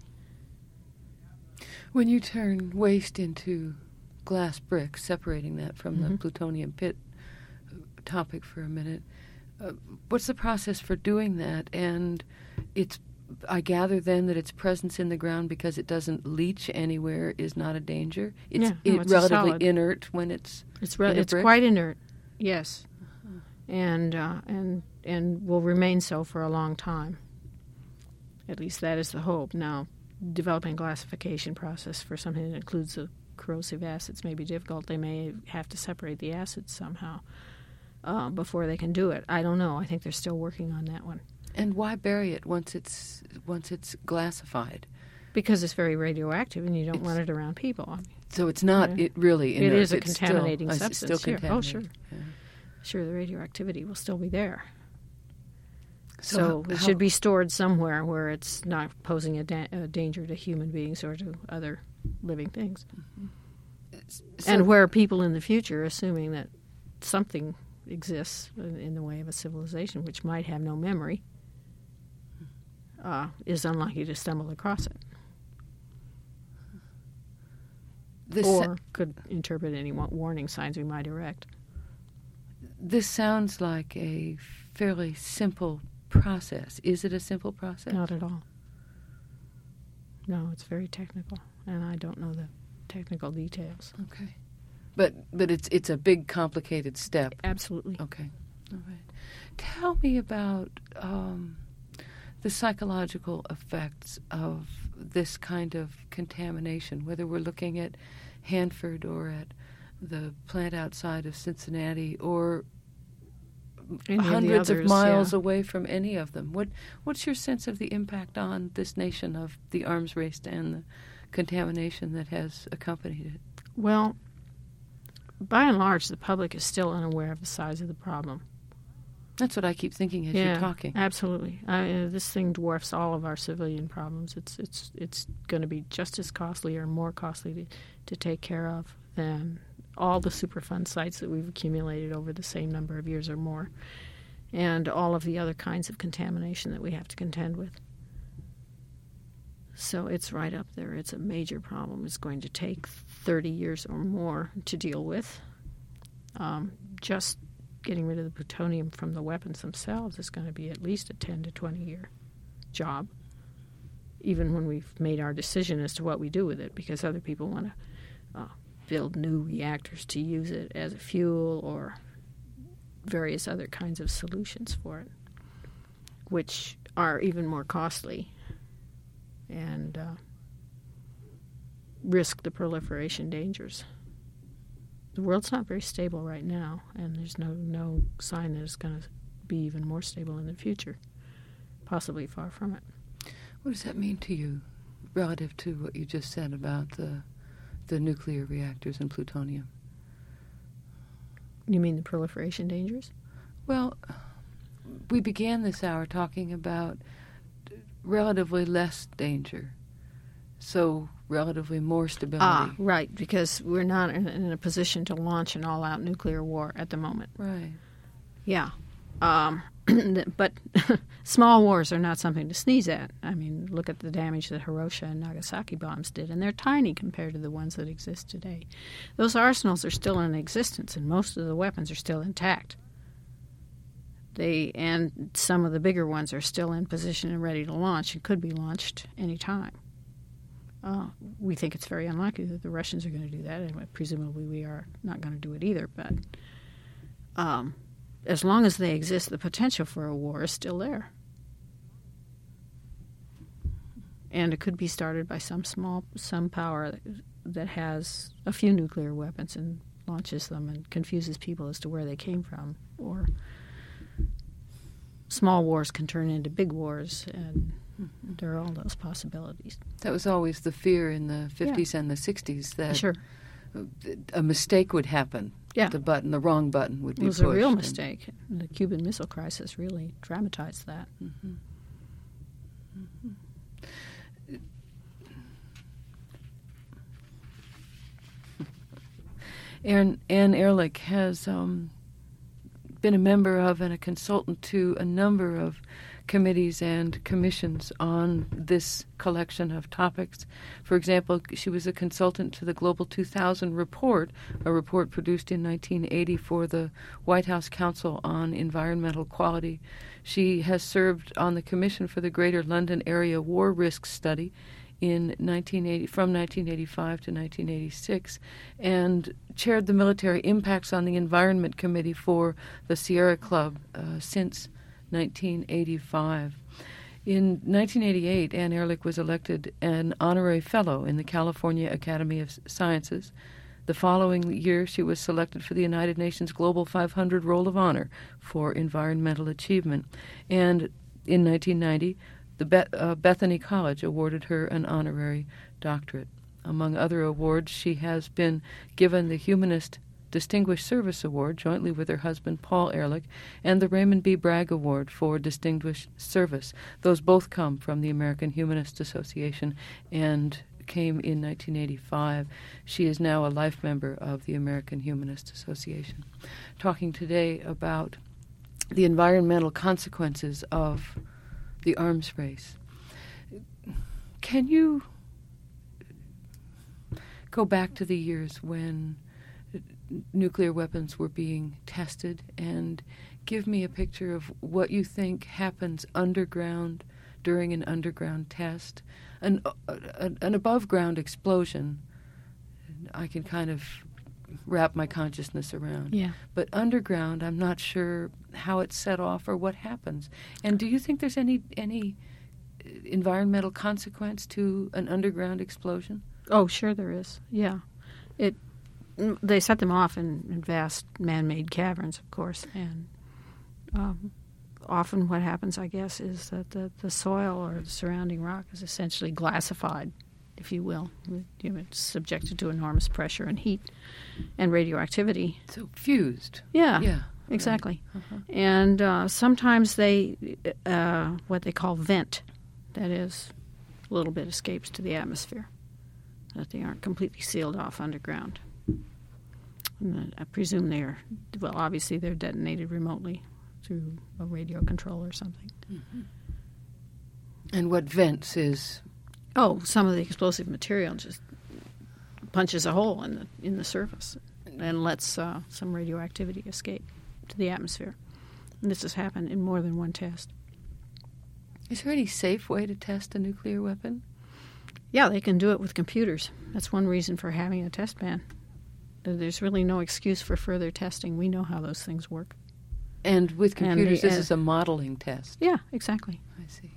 When you turn waste into glass bricks, separating that from mm-hmm. the plutonium pit topic for a minute, uh, what's the process for doing that? And it's I gather then that its presence in the ground, because it doesn't leach anywhere, is not a danger. It's, yeah, no, it it's relatively inert when it's it's re- in a it's brick? quite inert, yes, uh-huh. and uh, and and will remain so for a long time. At least that is the hope. Now, developing a glassification process for something that includes the corrosive acids may be difficult. They may have to separate the acids somehow uh, before they can do it. I don't know. I think they're still working on that one. And why bury it once it's once it's glassified? Because it's very radioactive, and you don't it's, want it around people. I mean, so it's not yeah. it really inert. It is a it's contaminating still, substance. It's still sure. Oh, sure. Yeah. Sure, the radioactivity will still be there. So, so how, it should be stored somewhere where it's not posing a, da- a danger to human beings or to other living things. Mm-hmm. So, and where people in the future, assuming that something exists in, in the way of a civilization which might have no memory, Uh, is unlikely to stumble across it. This or sa- could interpret any warning signs we might erect. This sounds like a fairly simple process. Is it a simple process? Not at all. No, it's very technical, and I don't know the technical details. Okay. But but it's it's a big, complicated step. Absolutely. Okay. All right. Tell me about Um, the psychological effects of this kind of contamination, whether we're looking at Hanford or at the plant outside of Cincinnati or any hundreds of, others, of miles yeah. away from any of them. What What's your sense of the impact on this nation of the arms race and the contamination that has accompanied it? Well, by and large, the public is still unaware of the size of the problem. That's what I keep thinking as yeah, you're talking. Absolutely. Uh, this thing dwarfs all of our civilian problems. It's it's it's going to be just as costly or more costly to, to take care of than all the Superfund sites that we've accumulated over the same number of years or more, and all of the other kinds of contamination that we have to contend with. So it's right up there. It's a major problem. It's going to take thirty years or more to deal with. Um, just getting rid of the plutonium from the weapons themselves is going to be at least a ten to twenty year job, even when we've made our decision as to what we do with it, because other people want to uh, build new reactors to use it as a fuel or various other kinds of solutions for it, which are even more costly and uh, risk the proliferation dangers. The world's not very stable right now, and there's no, no sign that it's going to be even more stable in the future, possibly far from it. What does that mean to you relative to what you just said about the the nuclear reactors and plutonium? You mean the proliferation dangers? Well, we began this hour talking about relatively less danger, so relatively more stability. Ah, right, because we're not in, in a position to launch an all-out nuclear war at the moment. Right. Yeah. Um, but small wars are not something to sneeze at. I mean, look at the damage that Hiroshima and Nagasaki bombs did, and they're tiny compared to the ones that exist today. Those arsenals are still in existence, and most of the weapons are still intact. They and some of the bigger ones are still in position and ready to launch and could be launched any time. Uh, we think it's very unlikely that the Russians are going to do that, and presumably we are not going to do it either. But um, as long as they exist, the potential for a war is still there. And it could be started by some small, some power that, that has a few nuclear weapons and launches them and confuses people as to where they came from. Or small wars can turn into big wars, and mm-hmm. there are all those possibilities. That was always the fear in the fifties yeah. and the sixties, that sure. a mistake would happen. Yeah. The button, the wrong button would be pushed. It was a real mistake. And the Cuban Missile Crisis really dramatized that. Mm-hmm. Mm-hmm. Anne, Anne Ehrlich has um, been a member of and a consultant to a number of committees and commissions on this collection of topics. For example, she was a consultant to the Global two thousand report, a report produced in nineteen eighty for the White House Council on Environmental Quality. She has served on the Commission for the Greater London Area War Risk Study in nineteen eighty, from nineteen eighty-five to nineteen eighty-six, and chaired the Military Impacts on the Environment Committee for the Sierra Club uh, since nineteen eighty-five. In nineteen eighty-eight, Anne Ehrlich was elected an honorary fellow in the California Academy of Sciences. The following year, she was selected for the United Nations Global five hundred Roll of Honor for environmental achievement. And in nineteen ninety, the Be- uh, Bethany College awarded her an honorary doctorate. Among other awards, she has been given the Humanist Distinguished Service Award jointly with her husband Paul Ehrlich, and the Raymond B. Bragg Award for Distinguished Service. Those both come from the American Humanist Association and came in nineteen eighty-five. She is now a life member of the American Humanist Association. Talking today about the environmental consequences of the arms race. Can you go back to the years when nuclear weapons were being tested and give me a picture of what you think happens underground during an underground test? An, an, an above-ground explosion, I can kind of wrap my consciousness around. Yeah. But underground, I'm not sure how it's set off or what happens. And do you think there's any any environmental consequence to an underground explosion? Oh, sure there is. Yeah. It they set them off in, in vast man-made caverns, of course, and um, often what happens, I guess, is that the, the soil or the surrounding rock is essentially glassified, if you will. You know, it's subjected to enormous pressure and heat and radioactivity. So fused. Yeah, yeah, exactly. Right. Uh-huh. And uh, sometimes they, uh, what they call vent, that is, a little bit escapes to the atmosphere, that they aren't completely sealed off underground. And I presume they're, well, obviously they're detonated remotely through a radio control or something. Mm-hmm. And what vents is... Oh, some of the explosive material just punches a hole in the in the surface and lets uh, some radioactivity escape to the atmosphere. And this has happened in more than one test. Is there any safe way to test a nuclear weapon? Yeah, they can do it with computers. That's one reason for having a test ban. There's really no excuse for further testing. We know how those things work. And with computers, and the, this uh, is a modeling test. Yeah, exactly. I see.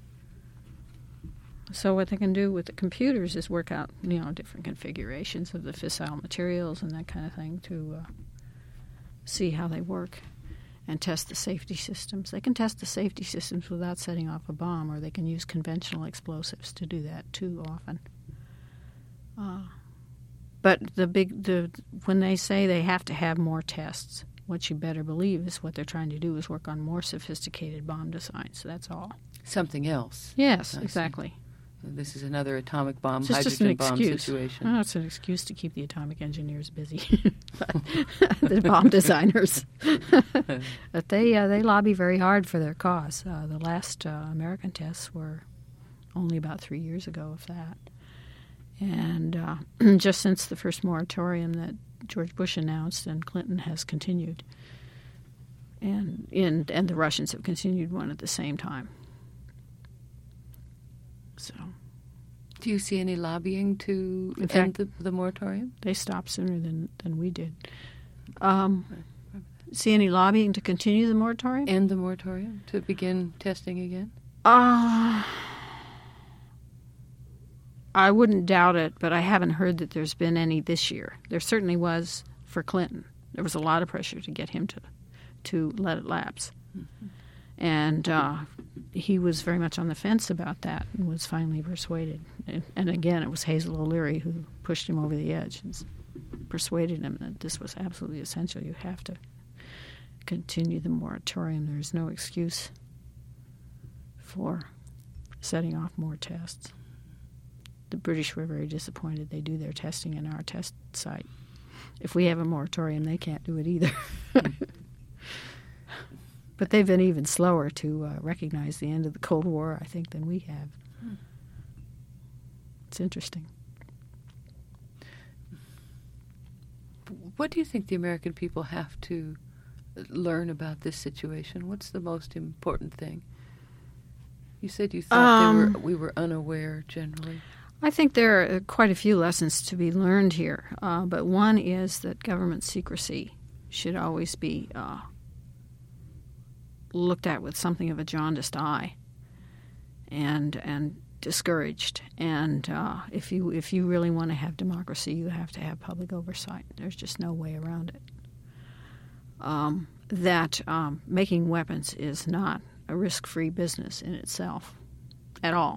So what they can do with the computers is work out, you know, different configurations of the fissile materials and that kind of thing to uh, see how they work and test the safety systems. They can test the safety systems without setting off a bomb, or they can use conventional explosives to do that too often. Uh, but the big, the when they say they have to have more tests, what you better believe is what they're trying to do is work on more sophisticated bomb designs. That's all. Something else. Yes, I exactly. See. This is another atomic bomb, it's hydrogen just an bomb excuse. situation. Oh, it's an excuse to keep the atomic engineers busy, the bomb designers. But they uh, they lobby very hard for their cause. Uh, the last uh, American tests were only about three years ago, if that. And uh, just since the first moratorium that George Bush announced and Clinton has continued, and in and the Russians have continued one at the same time. So, do you see any lobbying to In end fact, the, the moratorium? they stopped sooner than, than we did. Um, see any lobbying to continue the moratorium? End the moratorium to begin testing again? Uh, I wouldn't doubt it, but I haven't heard that there's been any this year. There certainly was for Clinton. There was a lot of pressure to get him to to let it lapse. Mm-hmm. And uh, he was very much on the fence about that and was finally persuaded. And, and again, it was Hazel O'Leary who pushed him over the edge and persuaded him that this was absolutely essential. You have to continue the moratorium. There's no excuse for setting off more tests. The British were very disappointed. They do their testing in our test site. If we have a moratorium, they can't do it either. But they've been even slower to uh, recognize the end of the Cold War, I think, than we have. Hmm. It's interesting. What do you think the American people have to learn about this situation? What's the most important thing? You said you thought um, they were, we were unaware generally. I think there are quite a few lessons to be learned here, uh, but one is that government secrecy should always be uh, looked at with something of a jaundiced eye, and and discouraged. And uh, if you if you really want to have democracy, you have to have public oversight. There's just no way around it. Um, that um, making weapons is not a risk-free business in itself at all,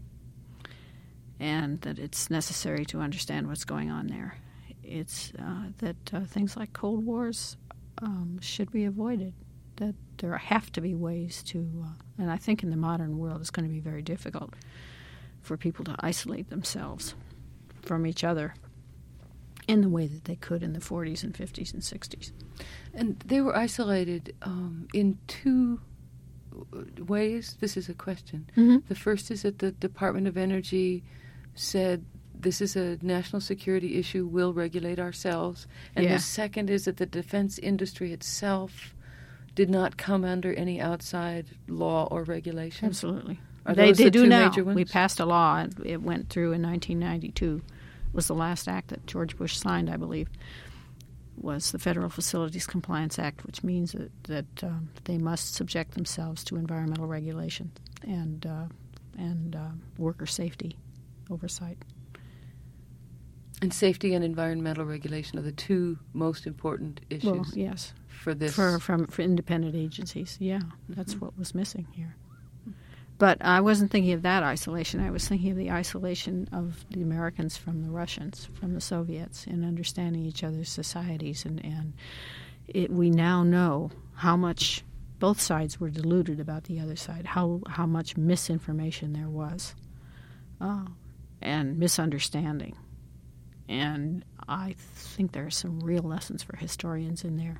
and that it's necessary to understand what's going on there. It's uh, that uh, things like Cold Wars um, should be avoided, that there have to be ways to, uh, and I think in the modern world it's going to be very difficult for people to isolate themselves from each other in the way that they could in the forties and fifties and sixties. And they were isolated um, in two ways. This is a question. Mm-hmm. The first is that the Department of Energy said this is a national security issue, we'll regulate ourselves. And yeah. the second is that the defense industry itself did not come under any outside law or regulation. Absolutely. Are they those they the do two now. major ones? We passed a law. It, it went through in nineteen ninety-two. It was the last act that George Bush signed, I believe, was the Federal Facilities Compliance Act, which means that, that um, they must subject themselves to environmental regulation and uh, and uh, worker safety oversight. And safety and environmental regulation are the two most important issues. Well, yes, for this for from for independent agencies. Yeah, that's mm-hmm. what was missing here. But I wasn't thinking of that isolation. I was thinking of the isolation of the Americans from the Russians, from the Soviets, in understanding each other's societies. And, and it, we now know how much both sides were deluded about the other side, how, how much misinformation there was, uh, and misunderstanding. And I think there are some real lessons for historians in there.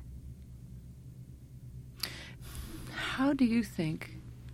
How do you think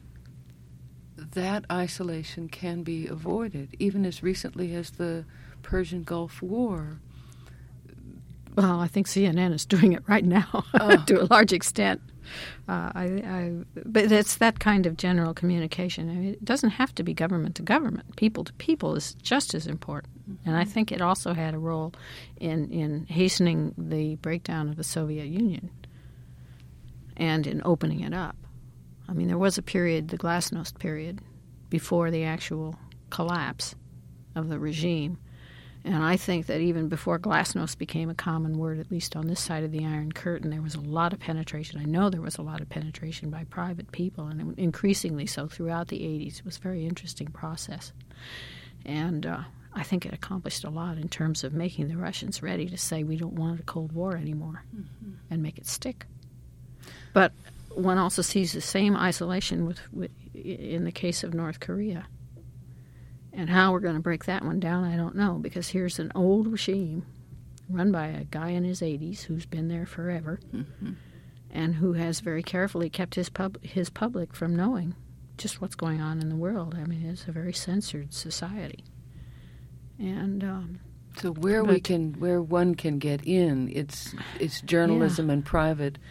that isolation can be avoided, even as recently as the Persian Gulf War? Well, I think C N N is doing it right now oh. to a large extent. Uh, I, I, but it's that kind of general communication. I mean, it doesn't have to be government to government. People to people is just as important. Mm-hmm. And I think it also had a role in, in hastening the breakdown of the Soviet Union and in opening it up. I mean, there was a period, the Glasnost period, before the actual collapse of the regime. And I think that even before Glasnost became a common word, at least on this side of the Iron Curtain, there was a lot of penetration. I know there was a lot of penetration by private people, and increasingly so throughout the eighties. It was a very interesting process. And uh, I think it accomplished a lot in terms of making the Russians ready to say we don't want a Cold War anymore mm-hmm. and make it stick. But one also sees the same isolation with, with in the case of North Korea. And how we're going to break that one down, I don't know, because here's an old regime run by a guy in his eighties who's been there forever mm-hmm. and who has very carefully kept his pub his public from knowing just what's going on in the world. I mean, it's a very censored society. And um, so where we can, where one can get in, it's it's journalism yeah. and private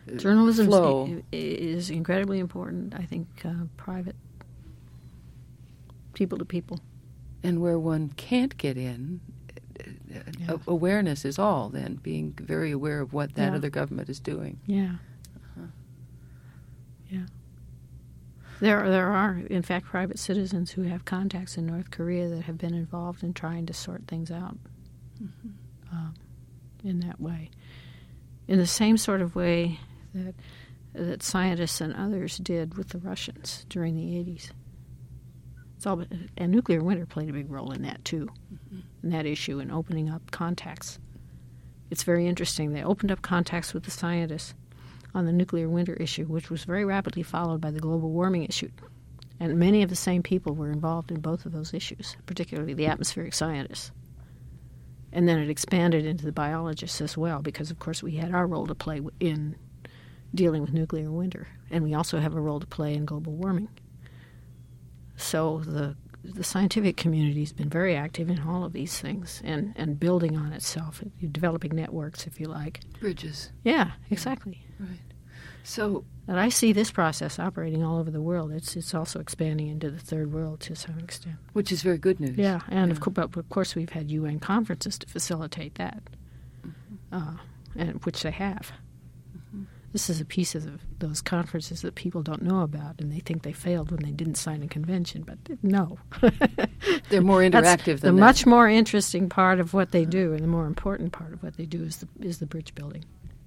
Journalism flow. is incredibly important. I think uh, private, people to people. And where one can't get in, Yeah. a- awareness is all then, being very aware of what that Yeah. other government is doing. Yeah. Uh-huh. Yeah. There, there are, in fact, private citizens who have contacts in North Korea that have been involved in trying to sort things out mm-hmm. uh, in that way. In the same sort of way that that scientists and others did with the Russians during the eighties. It's all, and nuclear winter played a big role in that, too, mm-hmm. in that issue, in opening up contacts. It's very interesting. They opened up contacts with the scientists on the nuclear winter issue, which was very rapidly followed by the global warming issue. And many of the same people were involved in both of those issues, particularly the atmospheric scientists. And then it expanded into the biologists as well, because, of course, we had our role to play in dealing with nuclear winter. And we also have a role to play in global warming. So the the scientific community has been very active in all of these things and, and building on itself, developing networks, if you like. Bridges. Yeah, exactly. Right. So, and I see this process operating all over the world. It's it's also expanding into the third world to some extent. Which is very good news. Yeah, and yeah. Of, co- but of course we've had U N conferences to facilitate that, mm-hmm. uh, and which they have. Mm-hmm. This is a piece of the, those conferences that people don't know about, and they think they failed when they didn't sign a convention. But no, they're more interactive That's than the that. much more interesting part of what they do, and the more important part of what they do is the is the bridge building.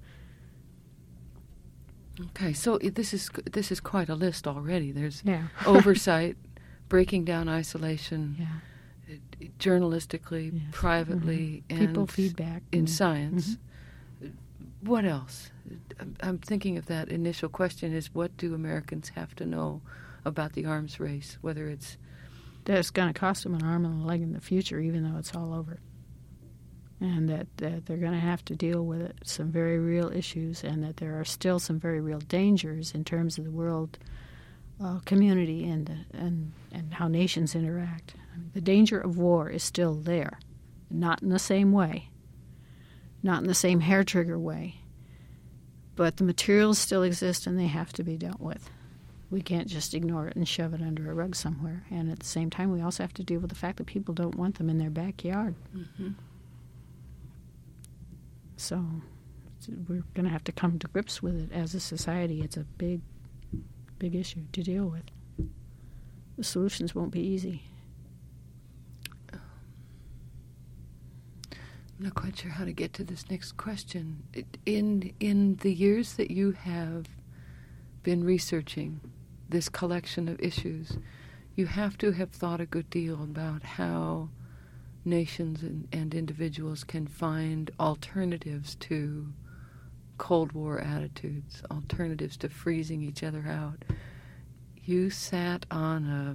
Okay, so this is this is quite a list already. There's yeah. oversight, breaking down isolation, yeah. journalistically, yes. privately, mm-hmm. and people feedback in and, science. Mm-hmm. What else? I'm thinking of that initial question: is what do Americans have to know about the arms race? Whether it's that it's going to cost them an arm and a leg in the future, even though it's all over. And that, that they're going to have to deal with it, some very real issues, and that there are still some very real dangers in terms of the world uh, community and, and and how nations interact. I mean, the danger of war is still there, not in the same way, not in the same hair trigger way, but the materials still exist and they have to be dealt with. We can't just ignore it and shove it under a rug somewhere. And at the same time, we also have to deal with the fact that people don't want them in their backyard. Mm-hmm. So we're going to have to come to grips with it as a society. It's a big, big issue to deal with. The solutions won't be easy. I'm not quite sure how to get to this next question. In in the years that you have been researching this collection of issues, you have to have thought a good deal about how nations and, and individuals can find alternatives to Cold War attitudes, alternatives to freezing each other out. You sat on a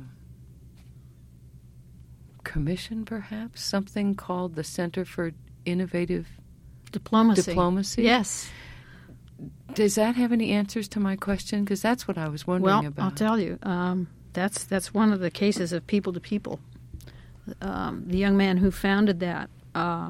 commission, perhaps, something called the Center for Innovative Diplomacy. Diplomacy? Yes. Does that have any answers to my question? Because that's what I was wondering well, about. I'll tell you. Um, that's that's one of the cases of people to people. Um, the young man who founded that uh,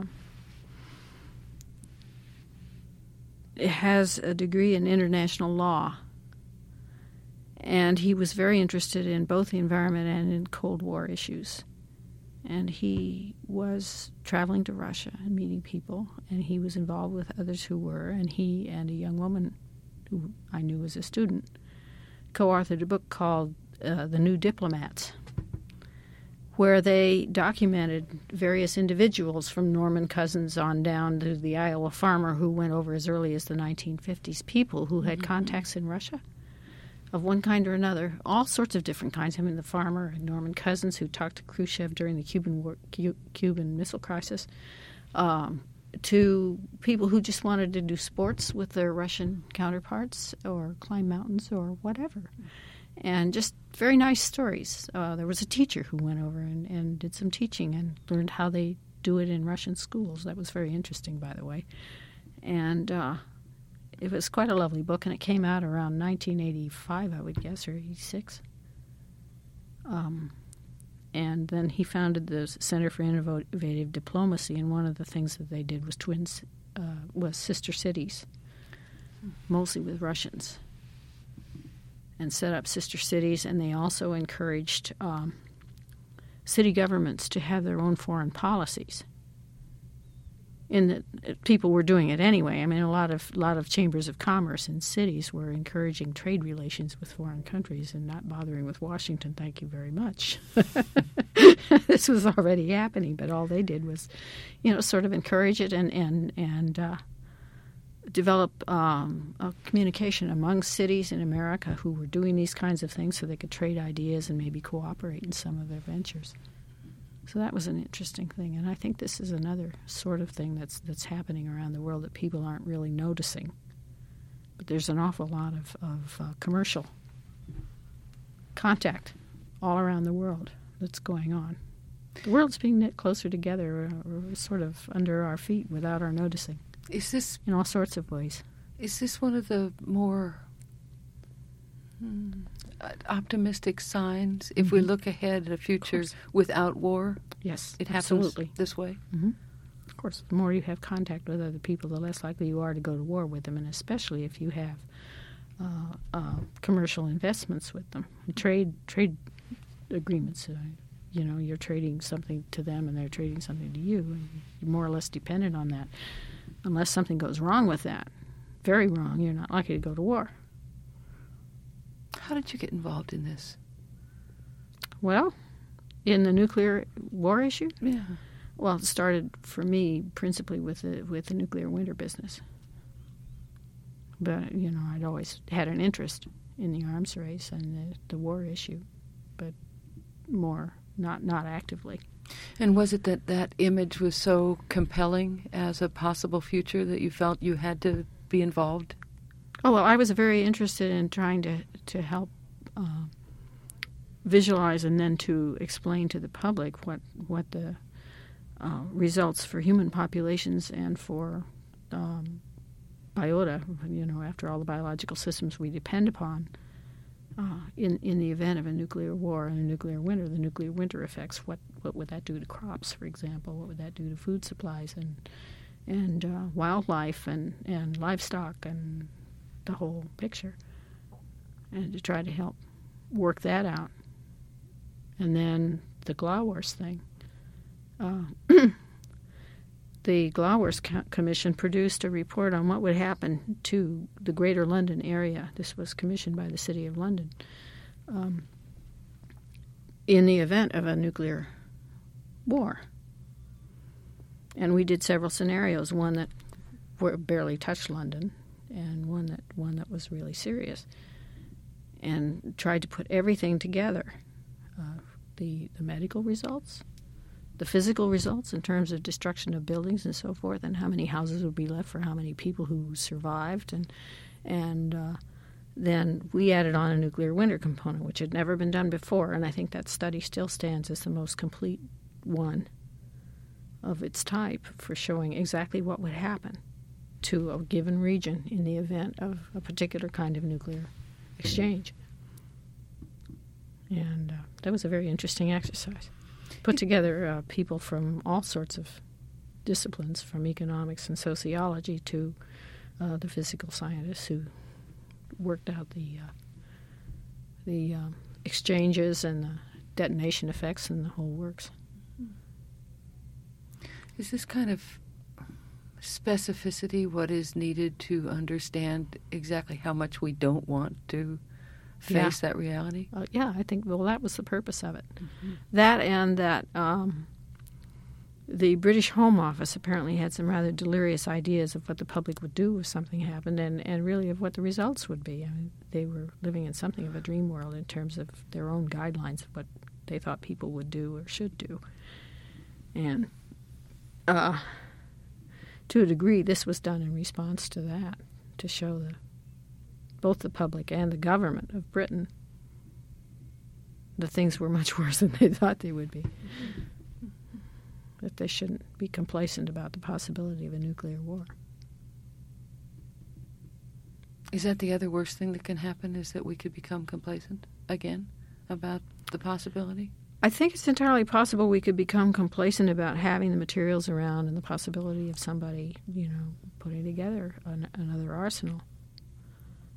has a degree in international law, and he was very interested in both the environment and in Cold War issues. And he was traveling to Russia and meeting people, and he was involved with others who were, and he and a young woman who I knew was a student co-authored a book called uh, The New Diplomats, where they documented various individuals from Norman Cousins on down to the Iowa farmer who went over as early as the nineteen fifties, people who had mm-hmm. contacts in Russia of one kind or another, all sorts of different kinds. I mean, the farmer, Norman Cousins, who talked to Khrushchev during the Cuban War, Cu- Cuban Missile Crisis, um, to people who just wanted to do sports with their Russian counterparts or climb mountains or whatever. And just very nice stories. Uh, there was a teacher who went over and, and did some teaching and learned how they do it in Russian schools. That was very interesting, by the way. And uh, it was quite a lovely book, and it came out around nineteen eighty-five, I would guess, or eighty-six. Um, and then he founded the Center for Innovative Diplomacy, and one of the things that they did was twins, uh, was sister cities. mostly with Russians, and set up sister cities, and they also encouraged um, city governments to have their own foreign policies. In that people were doing it anyway. I mean, a lot of lot of chambers of commerce in cities were encouraging trade relations with foreign countries and not bothering with Washington. Thank you very much. This was already happening, but all they did was, you know, sort of encourage it and and and uh, develop um, a communication among cities in America who were doing these kinds of things, so they could trade ideas and maybe cooperate in some of their ventures. So that was an interesting thing, and I think this is another sort of thing that's that's happening around the world that people aren't really noticing. But there's an awful lot of, of uh, commercial contact all around the world that's going on. The world's being knit closer together, or sort of under our feet without our noticing. Is this in all sorts of ways? Is this one of the more hmm, optimistic signs? If mm-hmm. we look ahead at a future without war, yes, it happens absolutely. This way. Mm-hmm. Of course, the more you have contact with other people, the less likely you are to go to war with them, and especially if you have uh, uh, commercial investments with them, and trade trade agreements. Uh, you know, you're trading something to them, and they're trading something to you, and you're more or less dependent on that. Unless something goes wrong with that, very wrong, you're not likely to go to war. How did you get involved in this? Well, in the nuclear war issue? Yeah. Well, it started for me principally with the, with the nuclear winter business. But, you know, I'd always had an interest in the arms race and the, the war issue, but more, not, not actively. And was it that that image was so compelling as a possible future that you felt you had to be involved? Oh, well, I was very interested in trying to, to help uh, visualize and then to explain to the public what, what the uh, results for human populations and for um, biota, you know, after all the biological systems we depend upon, Uh, in, in the event of a nuclear war and a nuclear winter, the nuclear winter effects, what, what would that do to crops, for example? What would that do to food supplies and and uh, wildlife and, and livestock and the whole picture? And to try to help work that out. And then the Glowworth thing. Uh, the Glowworth Co- Commission produced a report on what would happen to the Greater London area. This was commissioned by the City of London um, in the event of a nuclear war. And we did several scenarios, one that were barely touched London and one that one that was really serious, and tried to put everything together, uh, the, the medical results, the physical results in terms of destruction of buildings and so forth, and how many houses would be left for how many people who survived. And and uh, then we added on a nuclear winter component, which had never been done before, and I think that study still stands as the most complete one of its type for showing exactly what would happen to a given region in the event of a particular kind of nuclear exchange. And uh, that was a very interesting exercise. Put together uh, people from all sorts of disciplines, from economics and sociology to uh, the physical scientists who worked out the uh, the uh, exchanges and the detonation effects and the whole works. Is this kind of specificity what is needed to understand exactly how much we don't want to face yeah. that reality? Uh, yeah, I think, well, that was the purpose of it. Mm-hmm. That and that um, the British Home Office apparently had some rather delirious ideas of what the public would do if something happened, and, and really of what the results would be. I mean, they were living in something of a dream world in terms of their own guidelines of what they thought people would do or should do. And uh, to a degree, this was done in response to that, to show the both the public and the government of Britain that things were much worse than they thought they would be. That they shouldn't be complacent about the possibility of a nuclear war. Is that the other worst thing that can happen, is that we could become complacent again about the possibility? I think it's entirely possible we could become complacent about having the materials around and the possibility of somebody, you know, putting together an, another arsenal.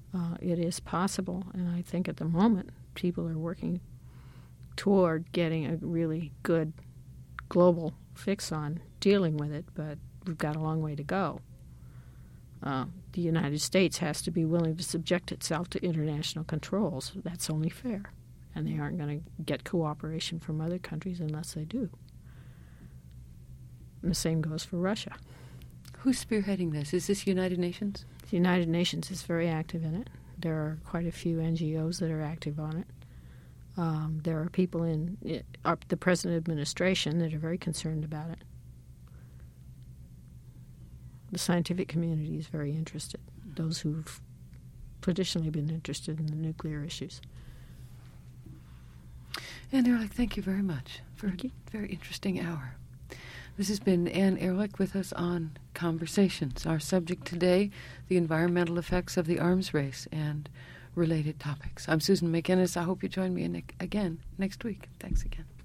Uh, it is possible, and I think at the moment people are working toward getting a really good global fix on dealing with it, but we've got a long way to go. Uh, the United States has to be willing to subject itself to international controls. That's only fair, and they aren't going to get cooperation from other countries unless they do. And the same goes for Russia. Who's spearheading this? Is this United Nations? The United Nations is very active in it. There are quite a few N G Os that are active on it. Um, there are people in it, uh, the present administration that are very concerned about it. The scientific community is very interested, those who've traditionally been interested in the nuclear issues. Anne Ehrlich, thank you very much for Thank you. a very interesting hour. This has been Anne Ehrlich with us on Conversations. Our subject today, the environmental effects of the arms race and related topics. I'm Susan McInnes. I hope you join me in, again next week. Thanks again.